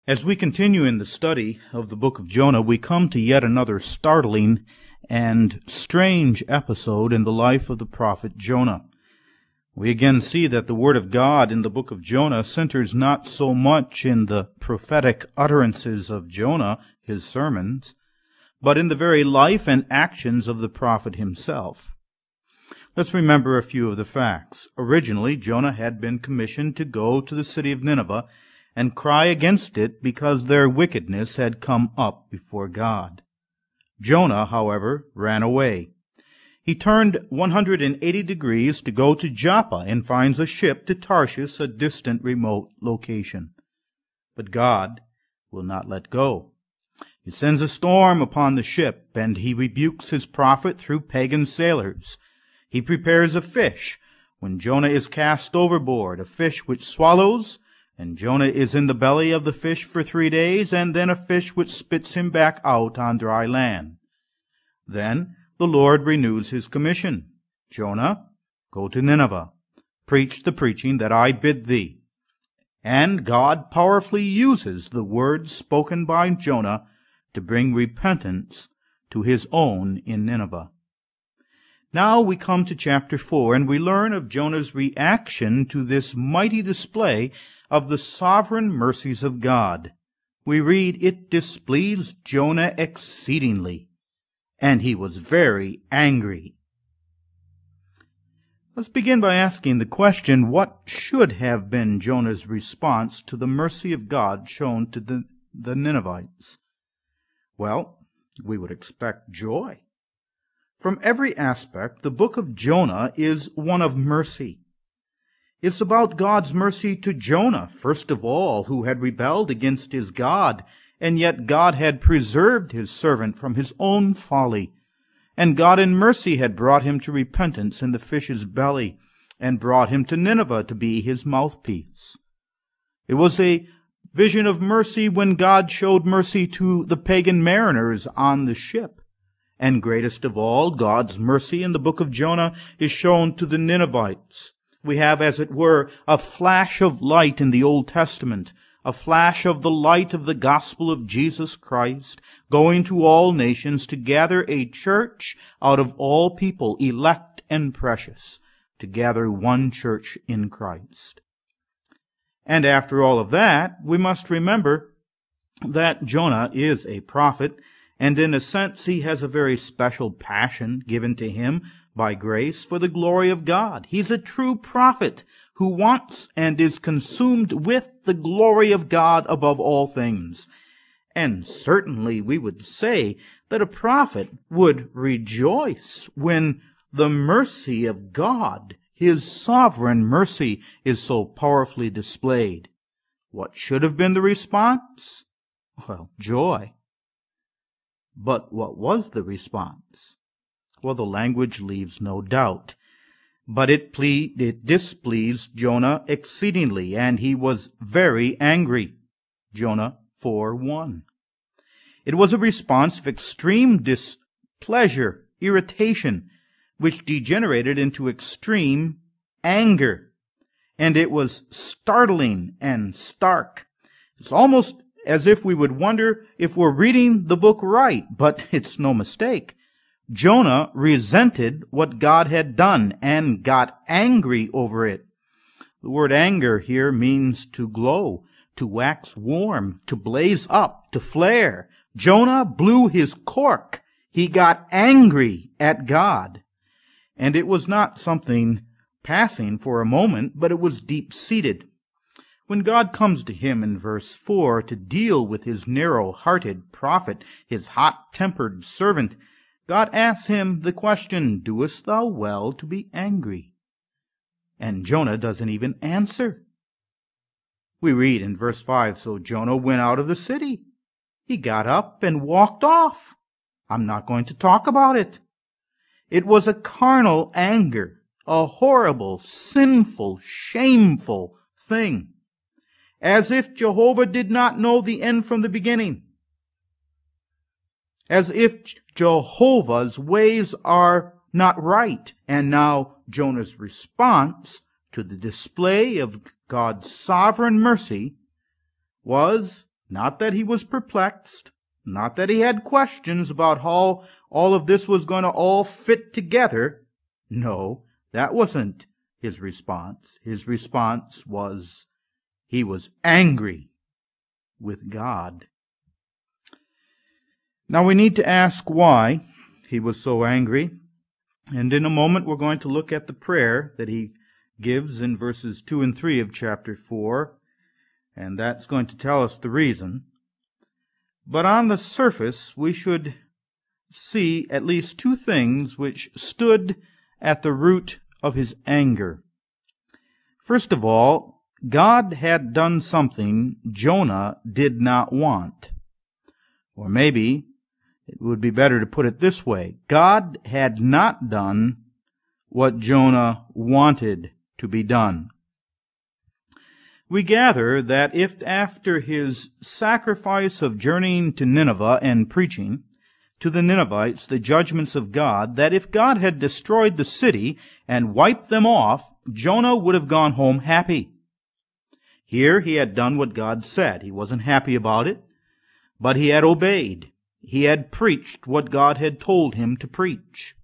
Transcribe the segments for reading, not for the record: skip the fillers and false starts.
As we continue in the study of the book of Jonah, we come to yet another startling and strange episode in the life of the prophet Jonah. We again see that the word of God in the book of Jonah centers not so much in the prophetic utterances of Jonah, his sermons, but in the very life and actions of the prophet himself. Let's remember a few of the facts. Originally, Jonah had been commissioned to go to the city of Nineveh and cry against it because their wickedness had come up before God. Jonah, however, ran away. He turned 180 degrees to go to Joppa and finds a ship to Tarshish, a distant, remote location. But God will not let go. He sends a storm upon the ship, and he rebukes his prophet through pagan sailors. He prepares a fish when Jonah is cast overboard, a fish which swallows, and Jonah is in the belly of the fish for 3 days, and then a fish which spits him back out on dry land. Then the Lord renews his commission. Jonah, go to Nineveh, preach the preaching that I bid thee. And God powerfully uses the words spoken by Jonah to bring repentance to his own in Nineveh. Now we come to chapter 4, and we learn of Jonah's reaction to this mighty display of the sovereign mercies of God. We read, "It displeased Jonah exceedingly, and he was very angry." Let's begin by asking the question, what should have been Jonah's response to the mercy of God shown to the Ninevites? Well, we would expect joy. From every aspect, the book of Jonah is one of mercy. It's about God's mercy to Jonah, first of all, who had rebelled against his God, and yet God had preserved his servant from his own folly. And God in mercy had brought him to repentance in the fish's belly, and brought him to Nineveh to be his mouthpiece. It was a vision of mercy when God showed mercy to the pagan mariners on the ship. And greatest of all, God's mercy in the book of Jonah is shown to the Ninevites. We have, as it were, a flash of light in the Old Testament, a flash of the light of the gospel of Jesus Christ, going to all nations to gather a church out of all people, elect and precious, to gather one church in Christ. And after all of that, we must remember that Jonah is a prophet, and in a sense he has a very special passion given to him by grace for the glory of God. He's a true prophet who wants and is consumed with the glory of God above all things. And certainly we would say that a prophet would rejoice when the mercy of God, his sovereign mercy, is so powerfully displayed. What should have been the response? Well, joy. But what was the response? Well, the language leaves no doubt. But it displeased Jonah exceedingly, and he was very angry. Jonah 4:1. It was a response of extreme displeasure, irritation, which degenerated into extreme anger. And it was startling and stark. It's almost as if we would wonder if we're reading the book right, but it's no mistake. Jonah resented what God had done and got angry over it. The word anger here means to glow, to wax warm, to blaze up, to flare. Jonah blew his cork. He got angry at God. And it was not something passing for a moment, but it was deep-seated. When God comes to him in verse 4 to deal with his narrow-hearted prophet, his hot-tempered servant, God asks him the question, "Doest thou well to be angry?" And Jonah doesn't even answer. We read in verse 5, "So Jonah went out of the city. He got up and walked off." I'm not going to talk about it. It was a carnal anger, a horrible, sinful, shameful thing. As if Jehovah did not know the end from the beginning. As if Jehovah's ways are not right. And now Jonah's response to the display of God's sovereign mercy was Not that he was perplexed, not that he had questions about how all of this was going to all fit together. No, that wasn't his response. His response was, he was angry with God. Now we need to ask why he was so angry. And in a moment we're going to look at the prayer that he gives in verses 2 and 3 of chapter 4. And that's going to tell us the reason. But on the surface, we should see at least two things which stood at the root of his anger. First of all, God had done something Jonah did not want. Or maybe it would be better to put it this way. God had not done what Jonah wanted to be done. We gather that if after his sacrifice of journeying to Nineveh and preaching to the Ninevites the judgments of God, that if God had destroyed the city and wiped them off, Jonah would have gone home happy. Here he had done what God said. He wasn't happy about it, but he had obeyed. He had preached what God had told him to preach.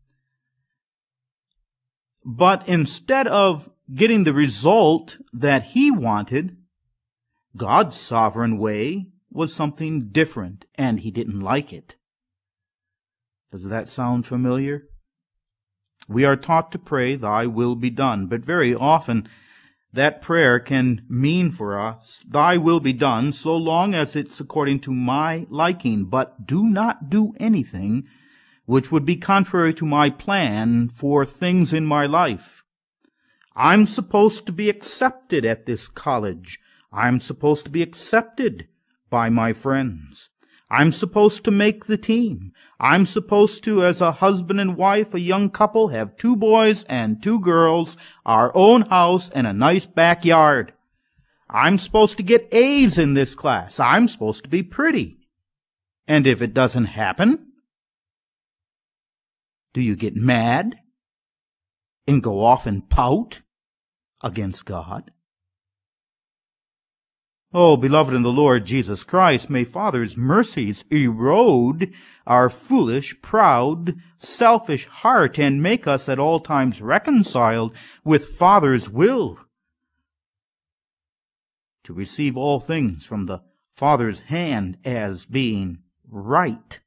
But instead of getting the result that he wanted, God's sovereign way was something different, and he didn't like it. Does that sound familiar? We are taught to pray, "Thy will be done," but very often that prayer can mean for us, "Thy will be done," so long as it's according to my liking, but do not do anything which would be contrary to my plan for things in my life. I'm supposed to be accepted at this college. I'm supposed to be accepted by my friends. I'm supposed to make the team. I'm supposed to, as a husband and wife, a young couple, have 2 boys and 2 girls, our own house, and a nice backyard. I'm supposed to get A's in this class. I'm supposed to be pretty. And if it doesn't happen, do you get mad and go off and pout against God? Oh, beloved in the Lord Jesus Christ, may Father's mercies erode our foolish, proud, selfish heart and make us at all times reconciled with Father's will to receive all things from the Father's hand as being right.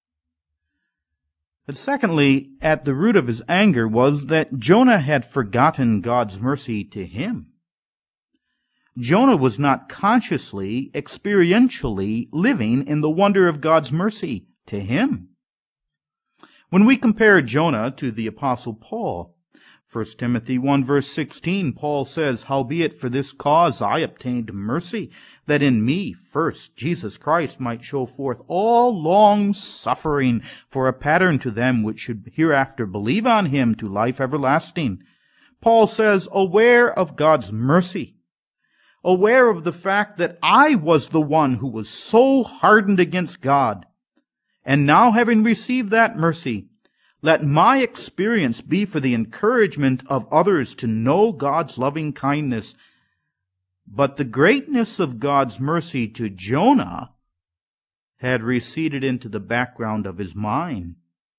But secondly, at the root of his anger was that Jonah had forgotten God's mercy to him. Jonah was not consciously, experientially living in the wonder of God's mercy to him. When we compare Jonah to the Apostle Paul, 1 Timothy 1 verse 16, Paul says, "Howbeit for this cause I obtained mercy, that in me first Jesus Christ might show forth all long suffering for a pattern to them which should hereafter believe on him to life everlasting." Paul says, aware of God's mercy, aware of the fact that I was the one who was so hardened against God, and now having received that mercy, let my experience be for the encouragement of others to know God's loving kindness. But the greatness of God's mercy to Jonah had receded into the background of his mind.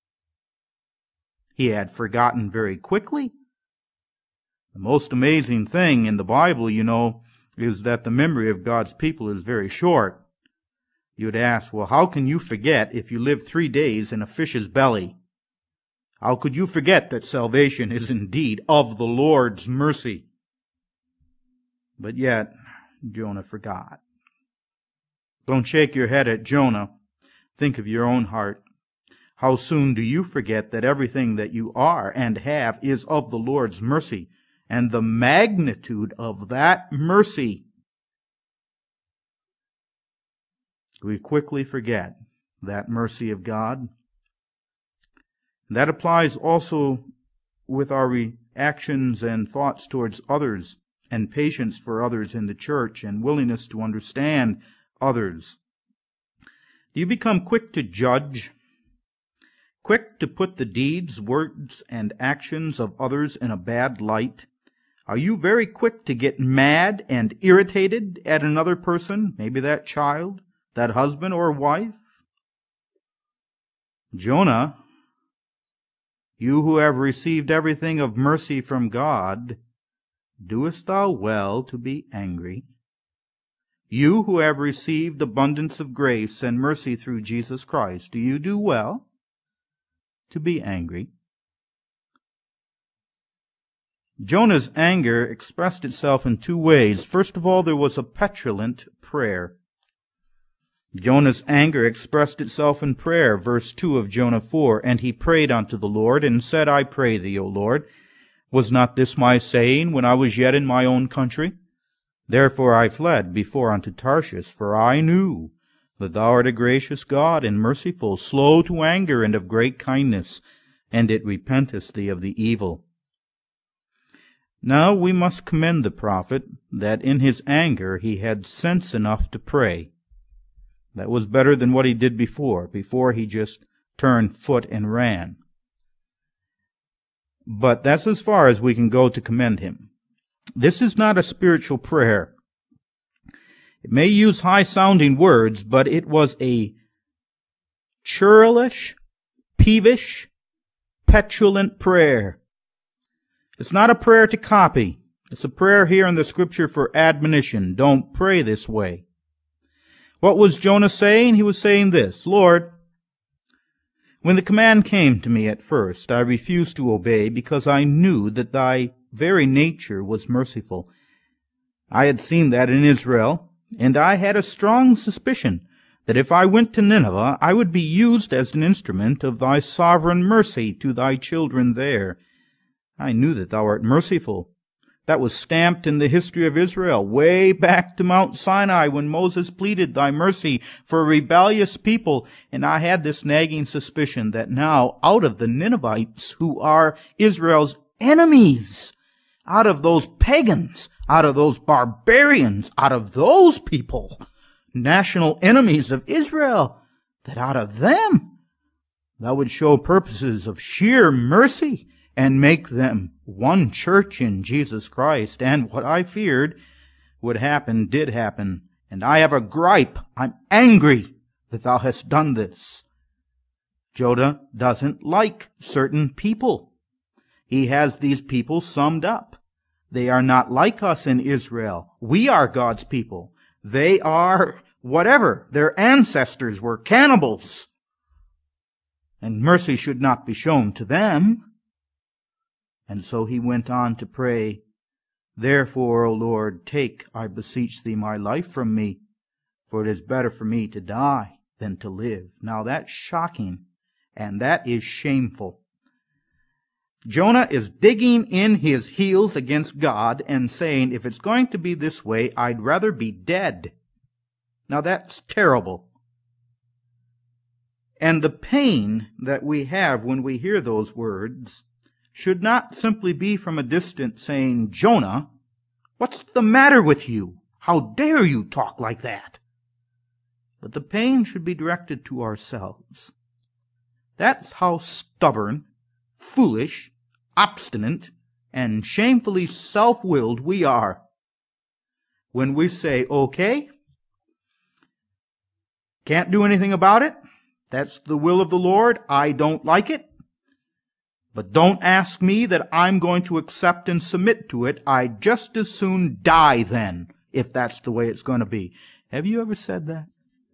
He had forgotten very quickly. The most amazing thing in the Bible, is that the memory of God's people is very short. You'd ask, well, how can you forget if you lived 3 days in a fish's belly? How could you forget that salvation is indeed of the Lord's mercy? But yet, Jonah forgot. Don't shake your head at Jonah. Think of your own heart. How soon do you forget that everything that you are and have is of the Lord's mercy, and the magnitude of that mercy? We quickly forget that mercy of God. That applies also with our reactions and thoughts towards others, and patience for others in the church, and willingness to understand others. Do you become quick to judge? Quick to put the deeds, words, and actions of others in a bad light? Are you very quick to get mad and irritated at another person, maybe that child, that husband or wife? Jonah, you who have received everything of mercy from God, doest thou well to be angry? You who have received abundance of grace and mercy through Jesus Christ, do you do well to be angry? Jonah's anger expressed itself in two ways. First of all, there was a petulant prayer. Jonah's anger expressed itself in prayer. Verse 2 of Jonah 4, "And he prayed unto the Lord, and said, I pray thee, O Lord, was not this my saying when I was yet in my own country? Therefore I fled before unto Tarshish, for I knew that thou art a gracious God and merciful, slow to anger and of great kindness, and it repentest thee of the evil." Now we must commend the prophet that in his anger he had sense enough to pray. That was better than what he did before. Before he just turned foot and ran. But that's as far as we can go to commend him. This is not a spiritual prayer. It may use high-sounding words, but it was a churlish, peevish, petulant prayer. It's not a prayer to copy. It's a prayer here in the Scripture for admonition. Don't pray this way. What was Jonah saying? He was saying this, "Lord, when the command came to me at first, I refused to obey because I knew that thy very nature was merciful. I had seen that in Israel, and I had a strong suspicion that if I went to Nineveh, I would be used as an instrument of thy sovereign mercy to thy children there. I knew that thou art merciful." That was stamped in the history of Israel, way back to Mount Sinai when Moses pleaded thy mercy for a rebellious people. And I had this nagging suspicion that now, out of the Ninevites, who are Israel's enemies, out of those pagans, out of those barbarians, out of those people, national enemies of Israel, that out of them thou would show purposes of sheer mercy and make them one church in Jesus Christ. And what I feared would happen did happen. And I have a gripe. I'm angry that thou hast done this. Jonah doesn't like certain people. He has these people summed up. They are not like us in Israel. We are God's people. They are whatever. Their ancestors were cannibals. And mercy should not be shown to them. And so he went on to pray, "Therefore, O Lord, take, I beseech thee, my life from me, for it is better for me to die than to live." Now that's shocking, and that is shameful. Jonah is digging in his heels against God and saying, if it's going to be this way, I'd rather be dead. Now that's terrible. And the pain that we have when we hear those words should not simply be from a distance saying, "Jonah, what's the matter with you? How dare you talk like that?" But the pain should be directed to ourselves. That's how stubborn, foolish, obstinate, and shamefully self-willed we are. When we say, "Okay, can't do anything about it. That's the will of the Lord. I don't like it. But don't ask me that I'm going to accept and submit to it. I'd just as soon die then, if that's the way it's going to be." Have you ever said that?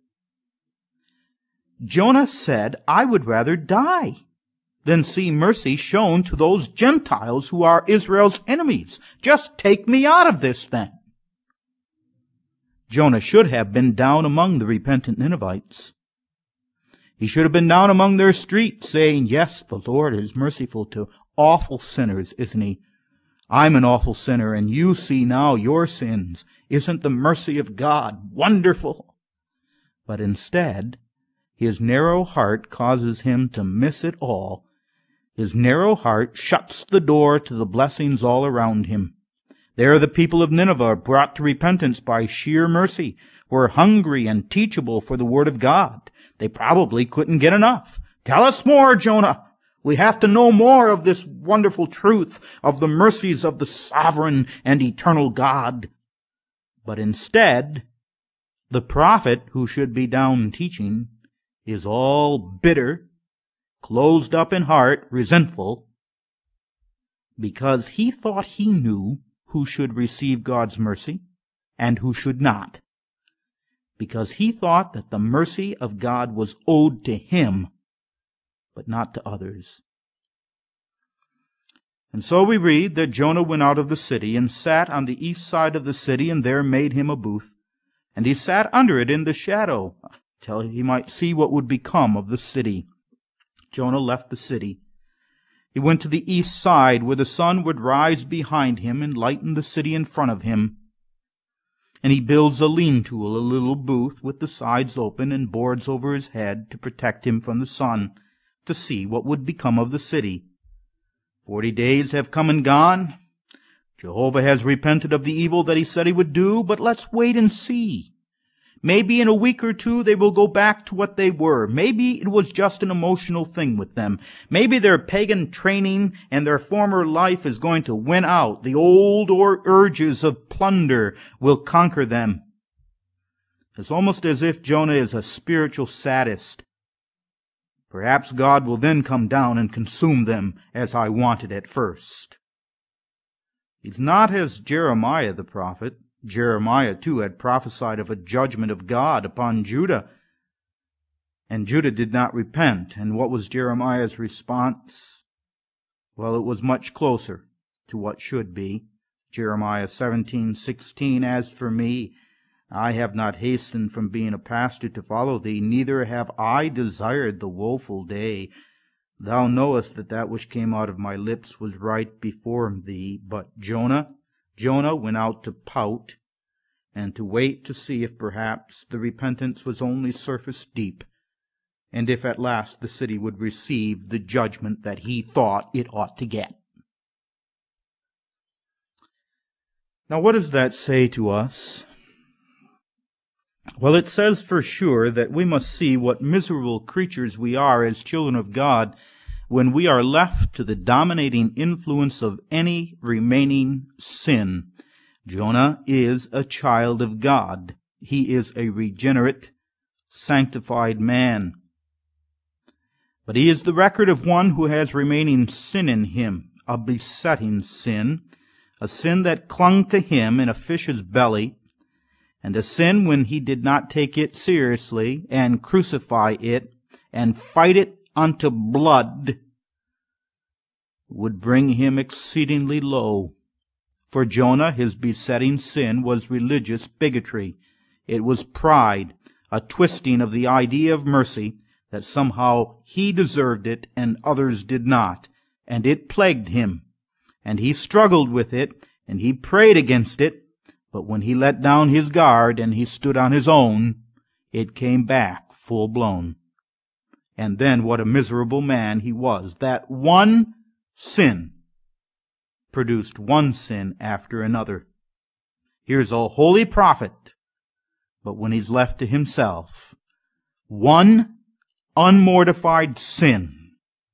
Jonah said, "I would rather die than see mercy shown to those Gentiles who are Israel's enemies. Just take me out of this then." Jonah should have been down among the repentant Ninevites. He should have been down among their streets saying, "Yes, the Lord is merciful to awful sinners, isn't he? I'm an awful sinner, and you see now your sins. Isn't the mercy of God wonderful?" But instead, his narrow heart causes him to miss it all. His narrow heart shuts the door to the blessings all around him. There the people of Nineveh, brought to repentance by sheer mercy, were hungry and teachable for the word of God. They probably couldn't get enough. "Tell us more, Jonah. We have to know more of this wonderful truth of the mercies of the sovereign and eternal God. But instead, the prophet who should be down teaching is all bitter, closed up in heart, resentful, because he thought he knew who should receive God's mercy and who should not, because he thought that the mercy of God was owed to him, but not to others. And so we read that Jonah went out of the city and sat on the east side of the city, and there made him a booth. And he sat under it in the shadow, till he might see what would become of the city. Jonah left the city. He went to the east side, where the sun would rise behind him and lighten the city in front of him. And he builds a lean-to, a little booth with the sides open and boards over his head to protect him from the sun, to see what would become of the city. 40 days have come and gone. Jehovah has repented of the evil that he said he would do, but let's wait and see. Maybe in a week or two they will go back to what they were. Maybe it was just an emotional thing with them. Maybe their pagan training and their former life is going to win out. The old urges of plunder will conquer them. It's almost as if Jonah is a spiritual sadist. Perhaps God will then come down and consume them as I wanted at first. He's not as Jeremiah the prophet. Jeremiah, too, had prophesied of a judgment of God upon Judah. And Judah did not repent. And what was Jeremiah's response? Well, it was much closer to what should be. Jeremiah 17:16, As for me, I have not hastened from being a pastor to follow thee, neither have I desired the woeful day. Thou knowest that that which came out of my lips was right before thee. But Jonah went out to pout and to wait to see if perhaps the repentance was only surface deep, and if at last the city would receive the judgment that he thought it ought to get. Now, what does that say to us? Well, it says for sure that we must see what miserable creatures we are as children of God when we are left to the dominating influence of any remaining sin. Jonah is a child of God. He is a regenerate, sanctified man. But he is the record of one who has remaining sin in him, a besetting sin, a sin that clung to him in a fish's belly, and a sin when he did not take it seriously and crucify it and fight it unto blood would bring him exceedingly low. For Jonah, his besetting sin was religious bigotry. It was pride, a twisting of the idea of mercy, that somehow he deserved it and others did not, and it plagued him. And he struggled with it, and he prayed against it, but when he let down his guard and he stood on his own, it came back full blown. And then what a miserable man he was. That one sin produced one sin after another. Here's a holy prophet, but when he's left to himself, one unmortified sin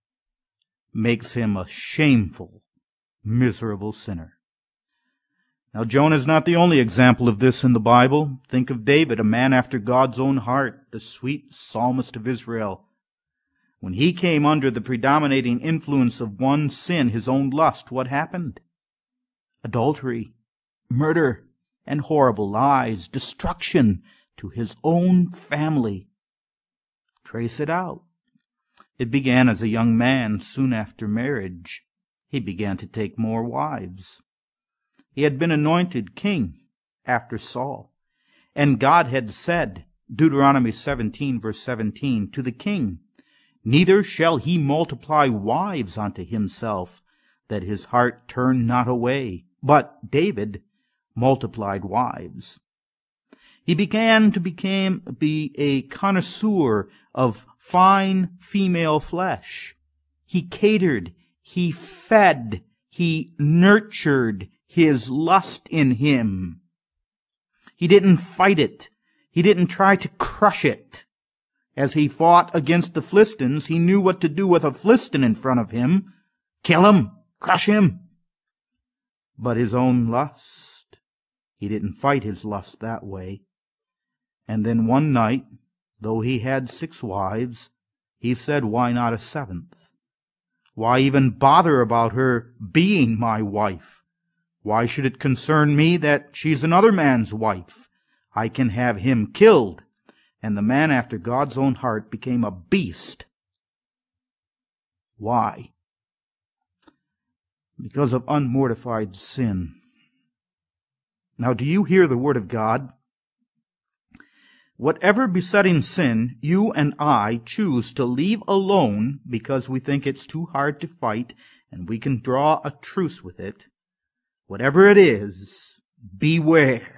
makes him a shameful, miserable sinner. Now, Jonah is not the only example of this in the Bible. Think of David, a man after God's own heart, the sweet psalmist of Israel. When he came under the predominating influence of one sin, his own lust, what happened? Adultery, murder, and horrible lies, destruction to his own family. Trace it out. It began as a young man soon after marriage. He began to take more wives. He had been anointed king after Saul, and God had said, Deuteronomy 17, verse 17, to the king, Neither shall he multiply wives unto himself, that his heart turn not away. But David multiplied wives. He began to be a connoisseur of fine female flesh. He catered, he fed, he nurtured his lust in him. He didn't fight it. He didn't try to crush it. As he fought against the Philistines, he knew what to do with a Philistine in front of him. Kill him, crush him. But his own lust, he didn't fight his lust that way. And then one night, though he had 6 wives, he said, why not a 7th? Why even bother about her being my wife? Why should it concern me that she's another man's wife? I can have him killed. And the man after God's own heart became a beast. Why? Because of unmortified sin. Now, do you hear the word of God? Whatever besetting sin you and I choose to leave alone because we think it's too hard to fight and we can draw a truce with it, whatever it is, beware.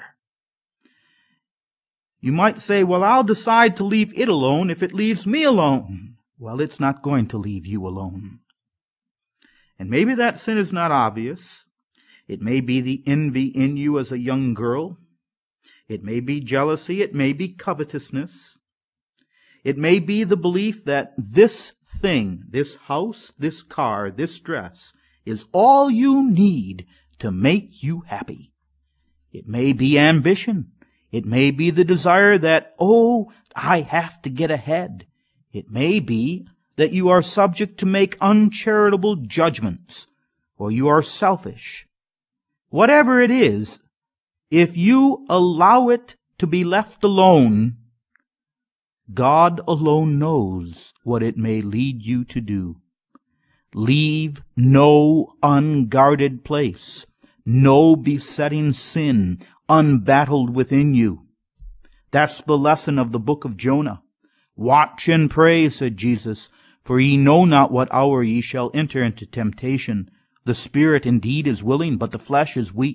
You might say, well, I'll decide to leave it alone if it leaves me alone. Well, it's not going to leave you alone. And maybe that sin is not obvious. It may be the envy in you as a young girl. It may be jealousy. It may be covetousness. It may be the belief that this thing, this house, this car, this dress, is all you need to make you happy. It may be ambition. It may be the desire that, I have to get ahead. It may be that you are subject to make uncharitable judgments, or you are selfish. Whatever it is, if you allow it to be left alone, God alone knows what it may lead you to do. Leave no unguarded place, no besetting sin unbattled within you. That's the lesson of the book of Jonah. Watch and pray, said Jesus, for ye know not what hour ye shall enter into temptation. The spirit indeed is willing, but the flesh is weak.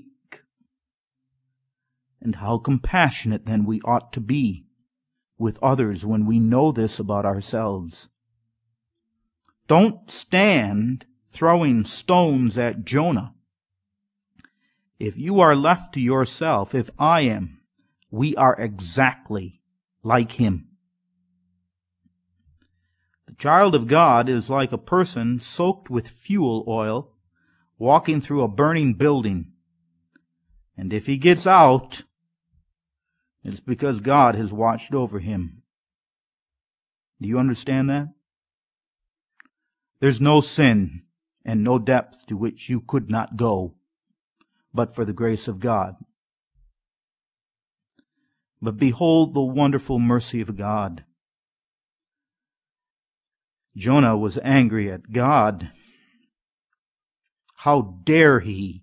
And how compassionate then we ought to be with others when we know this about ourselves. Don't stand throwing stones at Jonah. If you are left to yourself, if I am, we are exactly like him. The child of God is like a person soaked with fuel oil, walking through a burning building. And if he gets out, it's because God has watched over him. Do you understand that? There's no sin and no depth to which you could not go, but for the grace of God. But behold the wonderful mercy of God. Jonah was angry at God. How dare he?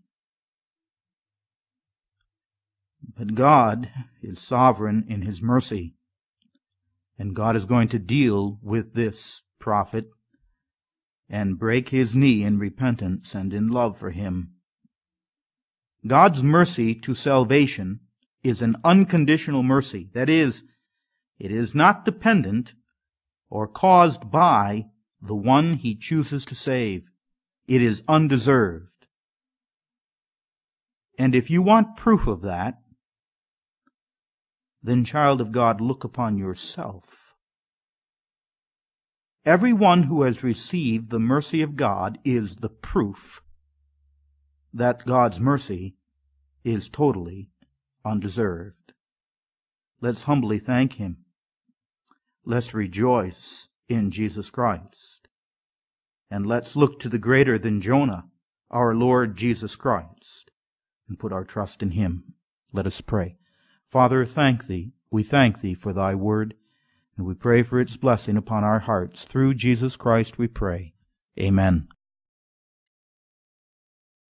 But God is sovereign in his mercy, and God is going to deal with this prophet and break his knee in repentance and in love for him. God's mercy to salvation is an unconditional mercy. That is, it is not dependent or caused by the one he chooses to save. It is undeserved. And if you want proof of that, then, child of God, look upon yourself. Everyone who has received the mercy of God is the proof that God's mercy is totally undeserved. Let's humbly thank him. Let's rejoice in Jesus Christ. And let's look to the greater than Jonah, our Lord Jesus Christ, and put our trust in him. Let us pray. Father, we thank thee for thy word, and we pray for its blessing upon our hearts. Through Jesus Christ we pray. Amen.